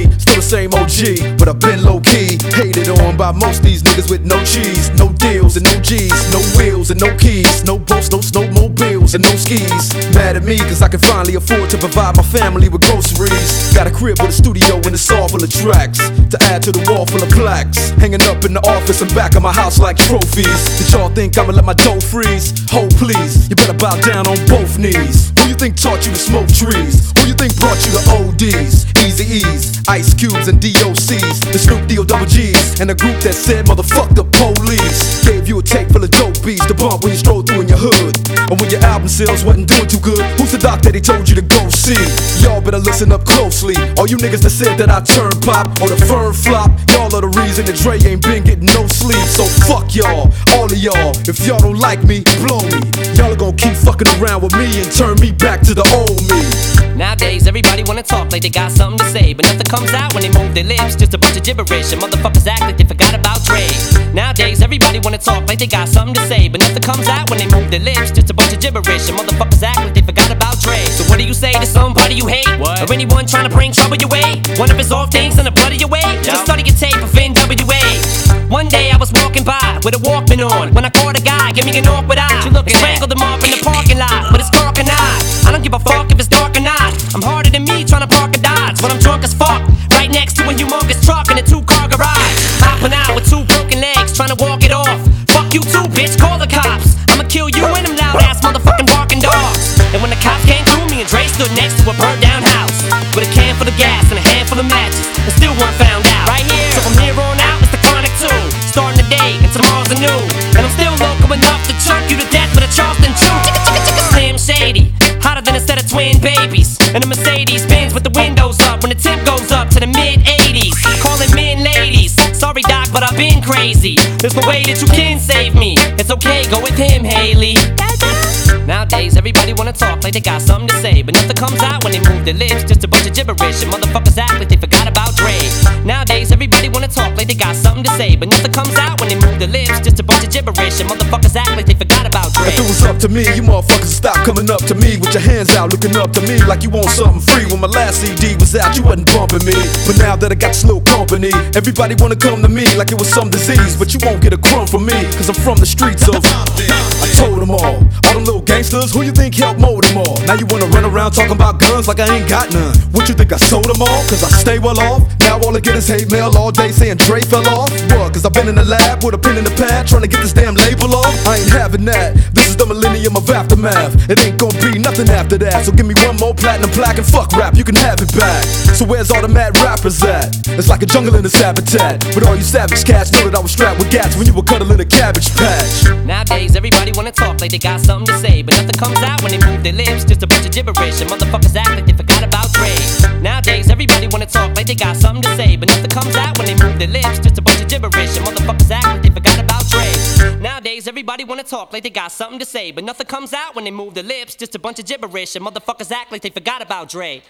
me, still the same OG, but I've been low-key. Hated on by most these niggas with no cheese, no deals and no G's, no wheels and no keys, no boats, no snowmobiles and no skis. Mad at me cause I can finally afford to provide my family with groceries. Got a crib with a studio and a saw full of tracks to add to the wall full of plaques, hanging up in the office and back of my house like trophies. Did y'all think I'ma let my dough freeze? Ho please, you better bow down on both knees. Who you think taught you to smoke trees? Who you think brought you to ODs, Eazy-E's, Ice Cubes and DOC's, the Snoop D-O double G's, and a group that said motherfuck the police. Gave you a tape full of dope beats to bump when you stroll through in your hood, and when your album sales wasn't doing too good, who's the doc that he told you to go see? Y'all better listen up closely. All you niggas that said that I turn pop or the firm flop, y'all are the reason that Dre ain't been getting no sleep. So fuck y'all, all of y'all. If y'all don't like me, blow me. Y'all are gonna keep fucking around with me and turn me back to the old me. Nowadays everybody wanna talk like they got something to say, but nothing comes out when they move their lips, just a bunch of gibberish. And motherfuckers act like they forgot about Dre. Nowadays everybody wanna talk like they got something to say, but nothing comes out when they move their lips, just a bunch of gibberish. And motherfuckers act like they forgot about Dre. So what do you say to somebody you hate? What? Or anyone trying to bring trouble your way? One of his off things in the blood of your way? Just study your tape of NWA. One day I was walking by with a Walkman on, when I caught a guy give me an awkward eye. And strangled him up in the parking lot with his cork and I don't give a fuck if it's dark or not. I'm harder than me trying to park a Dodge when I'm drunk as fuck, right next to a humongous truck in a 2-car garage. Hopping out with 2 broken legs trying to walk it off. Fuck you too, bitch, call the cops. I'ma kill you and them loud ass motherfucking barking dogs. And when the cops came through, me and Dre stood next to a burned down house with a can full of gas and a handful of matches, and still weren't found out. Right here, so from here on out, it's the Chronic 2, starting the day and tomorrow's a new. And I'm still local enough to choke you to death with a Charleston chew. Slim Shady, hotter than a set of twin babies, and a Mercedes Benz with the windows up when the temp goes up to the mid-80s. Calling men ladies, sorry doc, but I've been crazy. There's no way that you can save me. It's okay, go with him, Haley. Nowadays everybody wanna talk like they got something to say, but nothing comes out when they move their lips, just a bunch of gibberish. And motherfuckers act like they forgot about Dre. Nowadays everybody wanna talk like they got something to say, but nothing comes out when they move their lips, just a bunch of gibberish. And motherfuckers act like they forgot about Dre. If it was up to me, you motherfuckers stop coming up to me with your hands out, looking up to me like you want something free. When my last CD was out, you wasn't bumping me, but now that I got this little company, everybody wanna come to me like it was some disease. But you won't get a crumb from me, cause I'm from the streets of I told them all them little gangsters, who you think helped mold them all? Now you wanna run around talking about guns like I ain't got none. What you think I sold them all? Cause I stay well off. Now all I get is hate mail all day saying Dre fell off. What? Cause I've been in the lab with a pen in the pad trying to get this damn label off. I ain't having that. This is the millennium of aftermath. It ain't gonna be nothing after that. So give me one more platinum plaque and fuck rap, you can have it back. So where's all the mad rappers at? It's like a jungle in this habitat. With all you savage cats, know that I was strapped with gats when you were cuddling a cabbage patch. Nowadays everybody wanna talk like they got something to say, but nothing comes out when they move their lips, just a bunch of gibberish. And motherfuckers act like they forgot about Dre. Nowadays everybody wanna talk like they got something to say, but nothing comes out when they move their lips, just a bunch of gibberish. And motherfuckers act like they forgot about Dre. Nowadays everybody wanna talk like they got something to say, but nothing comes out when they move their lips, just a bunch of gibberish. And motherfuckers act like they forgot about Dre.